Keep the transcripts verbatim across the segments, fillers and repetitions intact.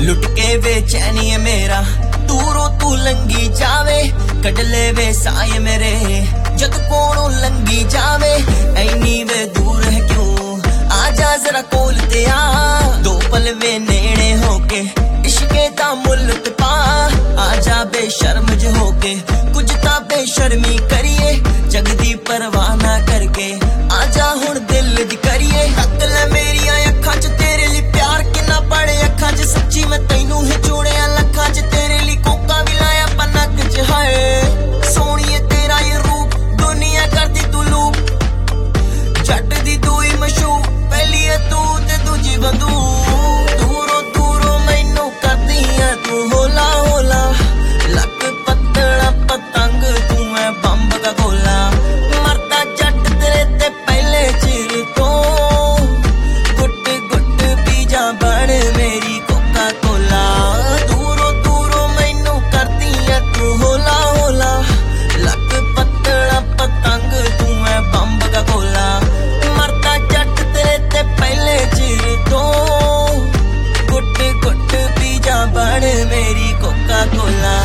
लुट के बेचैनी है मेरा दूरों तू लंगी जावे कड ले वे साए मेरे जद कोलों लंगी जावे ऐनी वे दूर है क्यों आजा जरा कोल ते आ दो पल वे नेड़े होके इश्के दा मुल्ल पा आजा बेशर्म ज होके कुछ ता बेशर्मी करिए जगदी परवाह ना करके आजा हुण दिल दी करिए हक ले मेरी अखां च तेरे लिए प्यार किन्ना पड़े अखां च सच्ची मैं तैनू ही जोड़िया लखां च तेरे लिए कोका भी लाया पनक च हाय सोनिए तेरा ये रूप दुनिया करदी तू लूप जट दी तू ही मशहूर पहली है तू ते दूजी बंदूक दूरों दूरों मैनू करदी है तू होला होला लक पतला पतंग तू है बंब का गोला मरदा जट तेरे ते पहले चिर तो गुट गुट पी जा बड़ मेरी कोका कोला दूरों दूरों मैनू करदी है तू होला होला लक पतला पतंग तू है बंब का गोला मरदा जट तेरे ते पहले चिर तो गुट गुट पी जा बड़ मेरी कोका कोला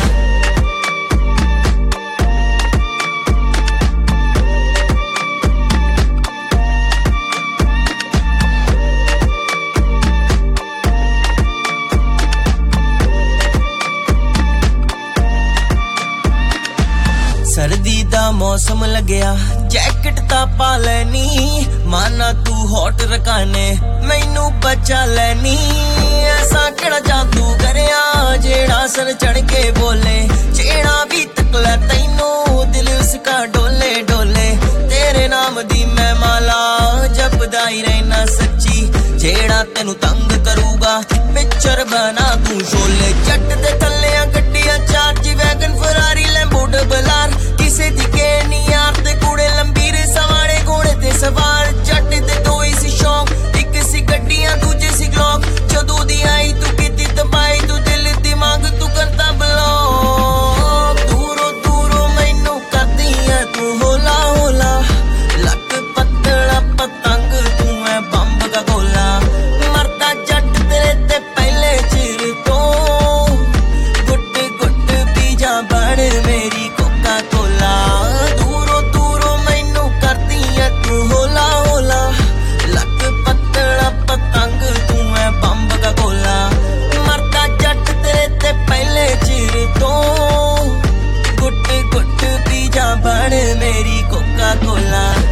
सर्दी दा मौसम लगया जैकेट ता पा लैनी माना तू हॉट रकाने मैनू बचा लैनी ऐसा केड़ा जादू करया जेड़ा सर चढ़ के बोले जेड़ा भी तकला तैनू दिल उसका डोले डोले तेरे नाम दी मैं माला जपदाई रहना सच्ची जेड़ा तेनू तंग करूगा पिक्चर बना तू शोले जट दे थल्ले गड्डियां चार G wagon Ferrari Lambo double R किसे दिखे नी यार ते कूड़े लंबीर सवारे घोड़े ते सवार जट दे दो ही सी शौक एक सी गड्डियां दूजे सी ग्लॉक जदों दी आई तू कीती तबाही तू दिल दिमाग तू करता ब्लॉक दूरों दूरों मैनू करदी है तू होला होला लक पतला पतंग तू है बंब का गोला मरदा जट तेरे ते पहले चिर तो गुट गुट पी जा बड़ मेरी कोका कोला दूरों दूरों मैनू करदी है तू होला होला लक पतला पतंग तू है बंब का गोला मरदा जट तेरे ते पहले चिर तो गुट गुट पी जा बड़ मेरी कोका कोला।